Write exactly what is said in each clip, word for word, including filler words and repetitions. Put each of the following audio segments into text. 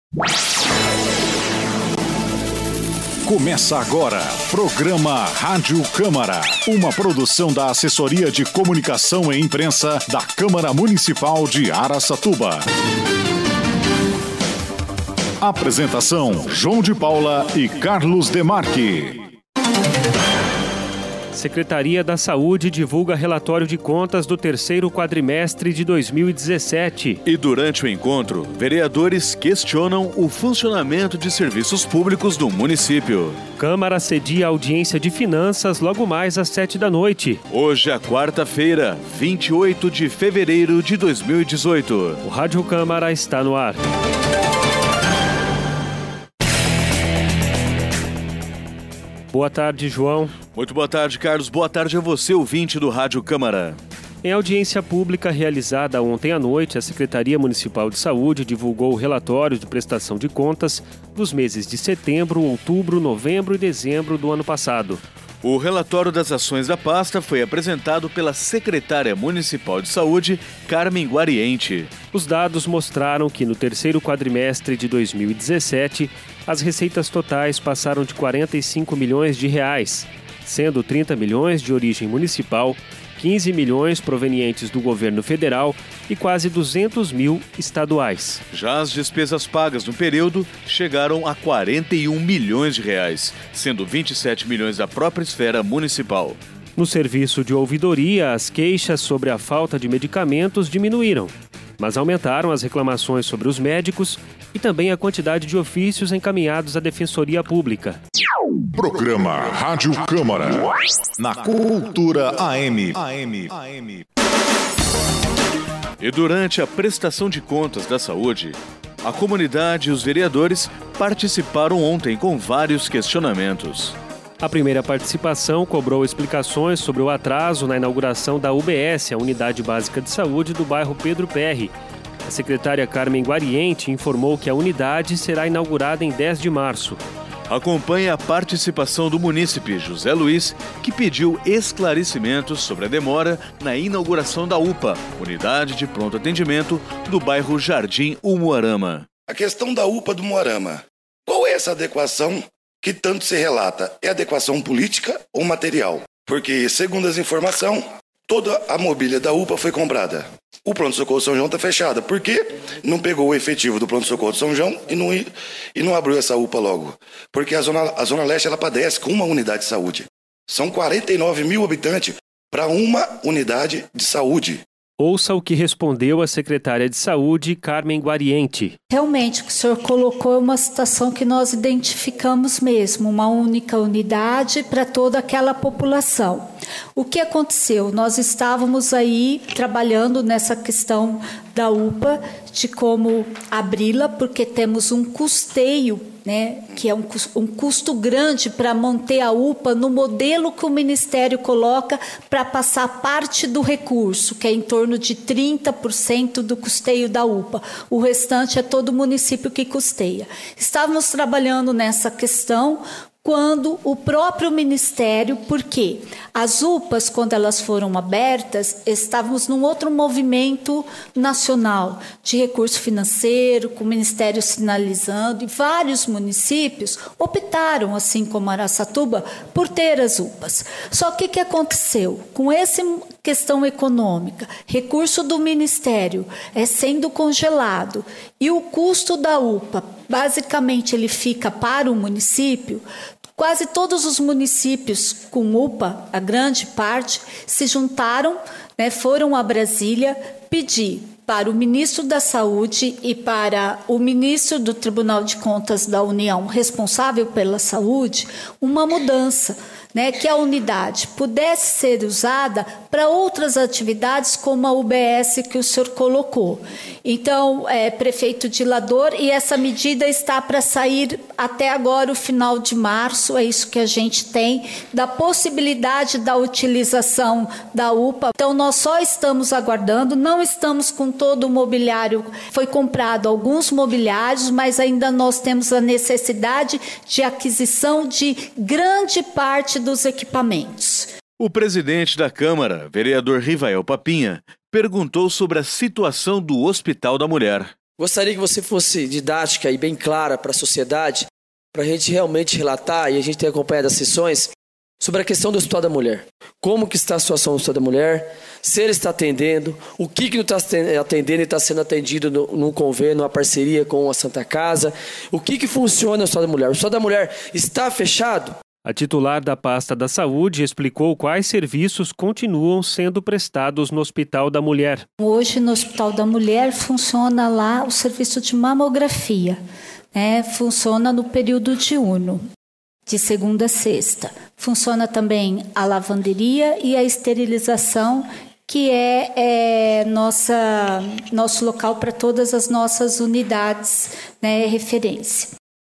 Começa agora, programa Rádio Câmara, uma produção da Assessoria de Comunicação e Imprensa da Câmara Municipal de Araçatuba. Apresentação, João de Paula e Carlos Demarque. Secretaria da Saúde divulga relatório de contas do terceiro quadrimestre de dois mil e dezessete. E durante o encontro, vereadores questionam o funcionamento de serviços públicos do município. Câmara cedia audiência de finanças logo mais às sete da noite. Hoje é quarta-feira, vinte e oito de fevereiro de dois mil e dezoito. O Rádio Câmara está no ar. Boa tarde, João. Muito boa tarde, Carlos. Boa tarde a você, ouvinte do Rádio Câmara. Em audiência pública realizada ontem à noite, a Secretaria Municipal de Saúde divulgou o relatório de prestação de contas dos meses de setembro, outubro, novembro e dezembro do ano passado. O relatório das ações da pasta foi apresentado pela secretária municipal de saúde, Carmen Guariente. Os dados mostraram que no terceiro quadrimestre de dois mil e dezessete, as receitas totais passaram de quarenta e cinco milhões de reais, sendo trinta milhões de origem municipal, quinze milhões provenientes do governo federal e quase duzentos mil estaduais. Já as despesas pagas no período chegaram a quarenta e um milhões de reais, sendo vinte e sete milhões da própria esfera municipal. No serviço de ouvidoria, as queixas sobre a falta de medicamentos diminuíram, mas aumentaram as reclamações sobre os médicos e também a quantidade de ofícios encaminhados à Defensoria Pública. Programa Rádio Câmara, na Cultura A M. A M. A M. E durante a prestação de contas da saúde, a comunidade e os vereadores participaram ontem com vários questionamentos. A primeira participação cobrou explicações sobre o atraso na inauguração da U B S, a Unidade Básica de Saúde do bairro Pedro Perry. A secretária Carmen Guariente informou que a unidade será inaugurada em dez de março. Acompanhe a participação do munícipe José Luiz, que pediu esclarecimentos sobre a demora na inauguração da U P A, Unidade de Pronto Atendimento do bairro Jardim Umuarama. A questão da U P A do Umuarama. Qual é essa adequação que tanto se relata? É adequação política ou material? Porque, segundo as informações, toda a mobília da U P A foi comprada. O pronto-socorro São João está fechado. Por quê? Não pegou o efetivo do pronto-socorro de São João e não, e não abriu essa U P A logo. Porque a Zona, a Zona Leste ela padece com uma unidade de saúde. São quarenta e nove mil habitantes para uma unidade de saúde. Ouça o que respondeu a secretária de Saúde, Carmen Guariente. Realmente, o que o senhor colocou é uma situação que nós identificamos mesmo, uma única unidade para toda aquela população. O que aconteceu? Nós estávamos aí trabalhando nessa questão da U P A, de como abri-la, porque temos um custeio, né, que é um, um custo grande para manter a U P A no modelo que o Ministério coloca para passar parte do recurso, que é em torno de trinta por cento do custeio da U P A. O restante é todo o município que custeia. Estávamos trabalhando nessa questão quando o próprio Ministério, porque as U P As, quando elas foram abertas, estávamos num outro movimento nacional de recurso financeiro, com o Ministério sinalizando, e vários municípios optaram, assim como Araçatuba, por ter as U P As. Só que o que aconteceu? Com essa questão econômica, recurso do Ministério é sendo congelado e o custo da U P A, basicamente, ele fica para o município. Quase todos os municípios com U P A, a grande parte, se juntaram, né, foram a Brasília pedir para o ministro da Saúde e para o ministro do Tribunal de Contas da União, responsável pela saúde, uma mudança, né, que a unidade pudesse ser usada para outras atividades como a U B S que o senhor colocou. Então, é, prefeito Dilador, e essa medida está para sair até agora, o final de março, é isso que a gente tem, da possibilidade da utilização da U P A. Então, nós só estamos aguardando, não estamos com todo o mobiliário, foi comprado alguns mobiliários, mas ainda nós temos a necessidade de aquisição de grande parte dos equipamentos. O presidente da Câmara, vereador Rivael Papinha, perguntou sobre a situação do Hospital da Mulher. Gostaria que você fosse didática e bem clara para a sociedade, para a gente realmente relatar, e a gente tem acompanhado as sessões, sobre a questão do Hospital da Mulher. Como que está a situação do Hospital da Mulher, se ele está atendendo, o que, que não está atendendo e está sendo atendido no, no convênio, numa parceria com a Santa Casa, o que, que funciona no Hospital da Mulher. O Hospital da Mulher está fechado? A titular da pasta da Saúde explicou quais serviços continuam sendo prestados no Hospital da Mulher. Hoje no Hospital da Mulher funciona lá o serviço de mamografia, né? Funciona no período diurno, de segunda a sexta. Funciona também a lavanderia e a esterilização, que é, é nossa, nosso local para todas as nossas unidades, né, referência.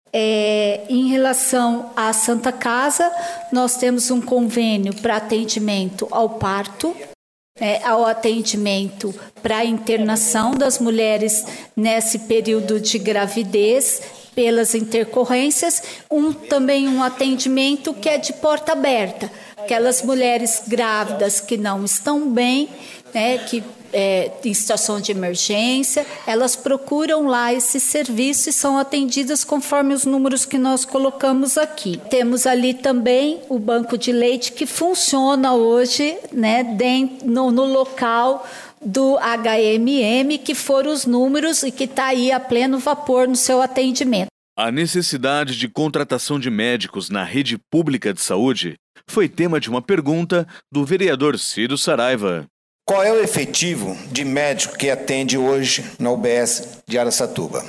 É, em relação à Santa Casa, nós temos um convênio para atendimento ao parto, é, ao atendimento para a internação das mulheres nesse período de gravidez, pelas intercorrências, um, também um atendimento que é de porta aberta. Aquelas mulheres grávidas que não estão bem, né, que é, em situação de emergência, elas procuram lá esse serviço e são atendidas conforme os números que nós colocamos aqui. Temos ali também o banco de leite que funciona hoje, né, dentro, no, no local do H M M, que foram os números e que está aí a pleno vapor no seu atendimento. A necessidade de contratação de médicos na rede pública de saúde foi tema de uma pergunta do vereador Ciro Saraiva. Qual é o efetivo de médico que atende hoje na U B S de Araçatuba?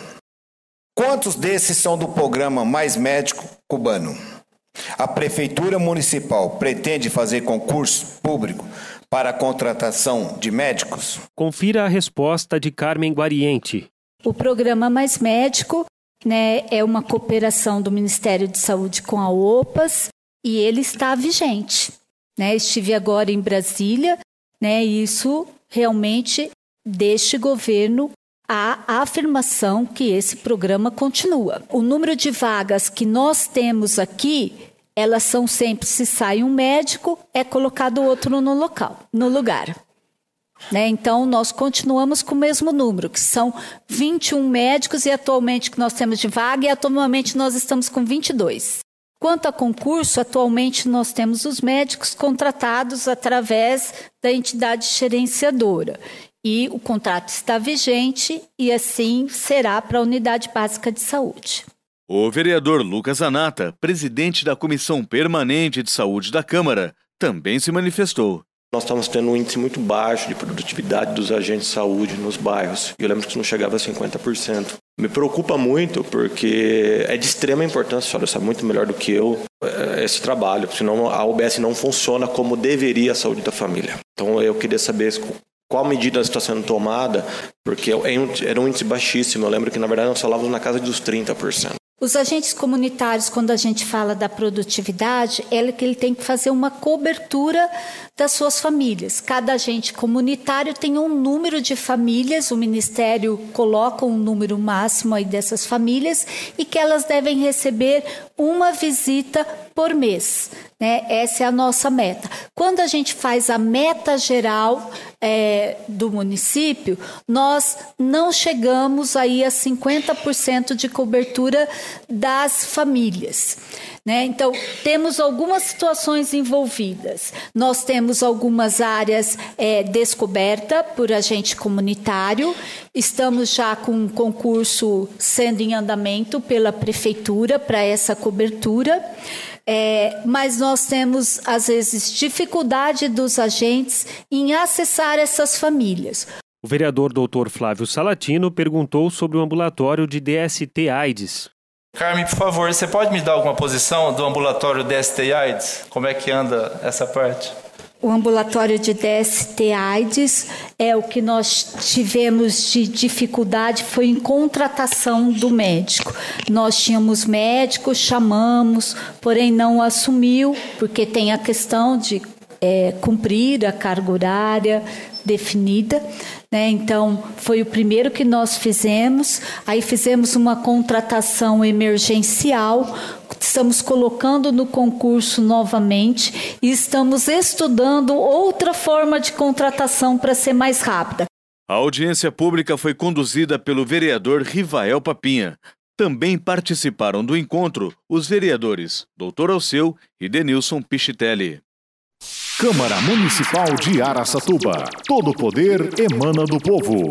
Quantos desses são do programa Mais Médico Cubano? A Prefeitura Municipal pretende fazer concurso público para a contratação de médicos? Confira a resposta de Carmen Guariente. O programa Mais Médico, né, é uma cooperação do Ministério de Saúde com a OPAS e ele está vigente. Né? Estive agora em Brasília, né, e isso realmente deste governo a afirmação que esse programa continua. O número de vagas que nós temos aqui, elas são sempre, se sai um médico, é colocado outro no local, no lugar. Né? Então, nós continuamos com o mesmo número, que são vinte e um médicos, e atualmente que nós temos de vaga, e atualmente nós estamos com vinte e dois. Quanto a concurso, atualmente nós temos os médicos contratados através da entidade gerenciadora. E o contrato está vigente e assim será para a Unidade Básica de Saúde. O vereador Lucas Anata, presidente da Comissão Permanente de Saúde da Câmara, também se manifestou. Nós estamos tendo um índice muito baixo de produtividade dos agentes de saúde nos bairros. Eu lembro que isso não chegava a cinquenta por cento. Me preocupa muito porque é de extrema importância, a senhora sabe muito melhor do que eu, esse trabalho. Senão a U B S não funciona como deveria a saúde da família. Então eu queria saber qual medida está sendo tomada, porque era um índice baixíssimo. Eu lembro que na verdade nós falávamos na casa dos trinta por cento. Os agentes comunitários, quando a gente fala da produtividade, é que ele tem que fazer uma cobertura das suas famílias. Cada agente comunitário tem um número de famílias, o Ministério coloca um número máximo aí dessas famílias e que elas devem receber uma visita por mês. Né? Essa é a nossa meta. Quando a gente faz a meta geral é, do município, nós não chegamos aí a cinquenta por cento de cobertura das famílias. Né? Então, temos algumas situações envolvidas. Nós temos algumas áreas é, descobertas por agente comunitário. Estamos já com um concurso sendo em andamento pela Prefeitura para essa cobertura. É, mas nós temos, às vezes, dificuldade dos agentes em acessar essas famílias. O vereador doutor Flávio Salatino perguntou sobre o ambulatório de D S T/AIDS. Carmen, por favor, você pode me dar alguma posição do ambulatório D S T/AIDS? Como é que anda essa parte? O ambulatório de D S T/AIDS é o que nós tivemos de dificuldade, foi em contratação do médico. Nós tínhamos médico, chamamos, porém não assumiu, porque tem a questão de é, cumprir a carga horária definida. Né? Então, foi o primeiro que nós fizemos. Aí fizemos uma contratação emergencial, estamos colocando no concurso novamente e estamos estudando outra forma de contratação para ser mais rápida. A audiência pública foi conduzida pelo vereador Rivael Papinha. Também participaram do encontro os vereadores doutor Alceu e Denilson Pichitelli. Câmara Municipal de Araçatuba. Todo o poder emana do povo.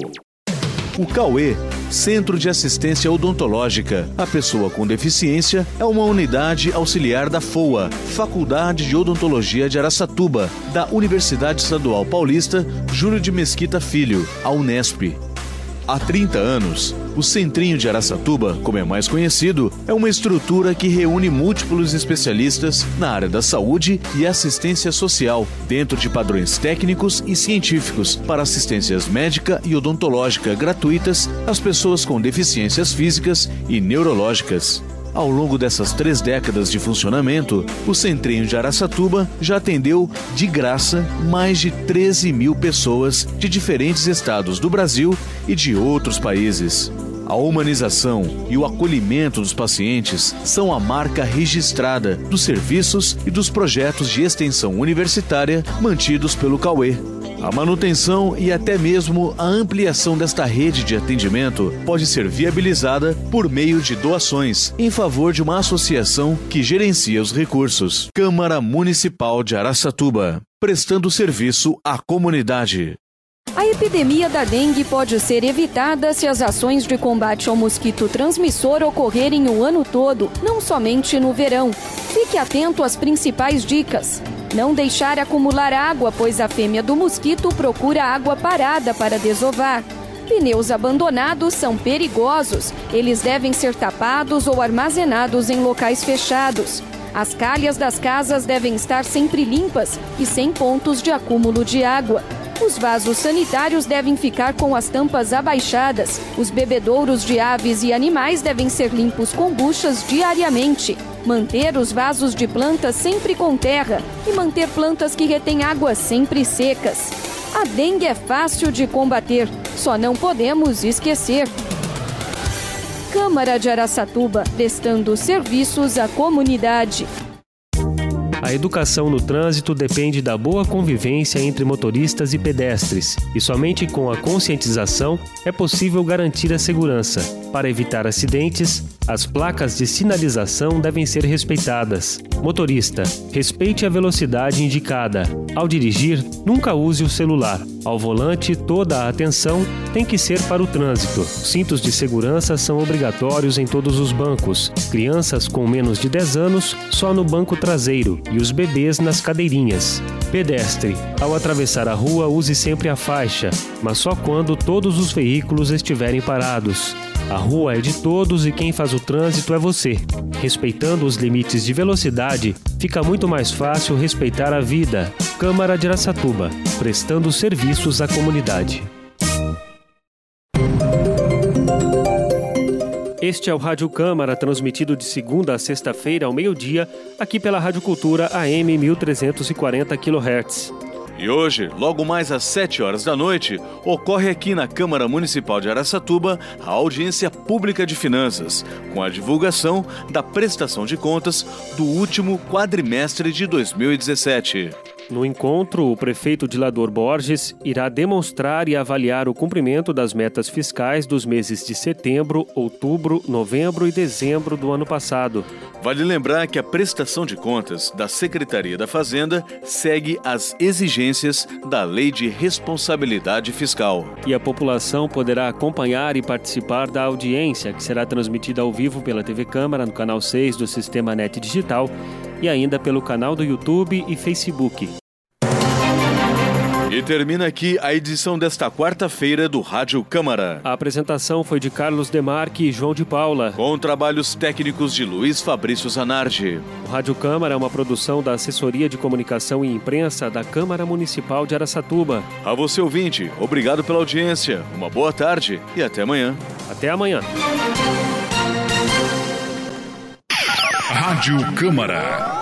O Cauê, Centro de Assistência Odontológica. A pessoa com deficiência é uma unidade auxiliar da F O A, Faculdade de Odontologia de Araçatuba, da Universidade Estadual Paulista Júlio de Mesquita Filho, a Unesp. Há trinta anos, o Centrinho de Araçatuba, como é mais conhecido, é uma estrutura que reúne múltiplos especialistas na área da saúde e assistência social, dentro de padrões técnicos e científicos, para assistências médica e odontológica gratuitas às pessoas com deficiências físicas e neurológicas. Ao longo dessas três décadas de funcionamento, o Centrinho de Araçatuba já atendeu, de graça, mais de treze mil pessoas de diferentes estados do Brasil e de outros países. A humanização e o acolhimento dos pacientes são a marca registrada dos serviços e dos projetos de extensão universitária mantidos pelo Cauê. A manutenção e até mesmo a ampliação desta rede de atendimento pode ser viabilizada por meio de doações em favor de uma associação que gerencia os recursos. Câmara Municipal de Araçatuba, prestando serviço à comunidade. A epidemia da dengue pode ser evitada se as ações de combate ao mosquito transmissor ocorrerem o ano todo, não somente no verão. Fique atento às principais dicas. Não deixar acumular água, pois a fêmea do mosquito procura água parada para desovar. Pneus abandonados são perigosos. Eles devem ser tapados ou armazenados em locais fechados. As calhas das casas devem estar sempre limpas e sem pontos de acúmulo de água. Os vasos sanitários devem ficar com as tampas abaixadas. Os bebedouros de aves e animais devem ser limpos com buchas diariamente. Manter os vasos de plantas sempre com terra e manter plantas que retêm água sempre secas. A dengue é fácil de combater, só não podemos esquecer. Câmara de Araçatuba, prestando serviços à comunidade. A educação no trânsito depende da boa convivência entre motoristas e pedestres, e somente com a conscientização é possível garantir a segurança. Para evitar acidentes, as placas de sinalização devem ser respeitadas. Motorista, respeite a velocidade indicada. Ao dirigir, nunca use o celular. Ao volante, toda a atenção tem que ser para o trânsito. Cintos de segurança são obrigatórios em todos os bancos. Crianças com menos de dez anos só no banco traseiro e os bebês nas cadeirinhas. Pedestre, ao atravessar a rua, use sempre a faixa, mas só quando todos os veículos estiverem parados. A rua é de todos e quem faz o trânsito é você. Respeitando os limites de velocidade, fica muito mais fácil respeitar a vida. Câmara de Araçatuba, prestando serviços à comunidade. Este é o Rádio Câmara, transmitido de segunda a sexta-feira ao meio-dia, aqui pela Rádio Cultura A M mil trezentos e quarenta quilohertz. E hoje, logo mais às sete horas da noite, ocorre aqui na Câmara Municipal de Araçatuba a audiência pública de finanças, com a divulgação da prestação de contas do último quadrimestre de dois mil e dezessete. No encontro, o prefeito Dilador Borges irá demonstrar e avaliar o cumprimento das metas fiscais dos meses de setembro, outubro, novembro e dezembro do ano passado. Vale lembrar que a prestação de contas da Secretaria da Fazenda segue as exigências da Lei de Responsabilidade Fiscal. E a população poderá acompanhar e participar da audiência, que será transmitida ao vivo pela T V Câmara no canal seis do Sistema Net Digital e ainda pelo canal do YouTube e Facebook. E termina aqui a edição desta quarta-feira do Rádio Câmara. A apresentação foi de Carlos Demarque e João de Paula, com trabalhos técnicos de Luiz Fabrício Zanardi. O Rádio Câmara é uma produção da Assessoria de Comunicação e Imprensa da Câmara Municipal de Araçatuba. A você, ouvinte, obrigado pela audiência, uma boa tarde e até amanhã. Até amanhã. Rádio Câmara.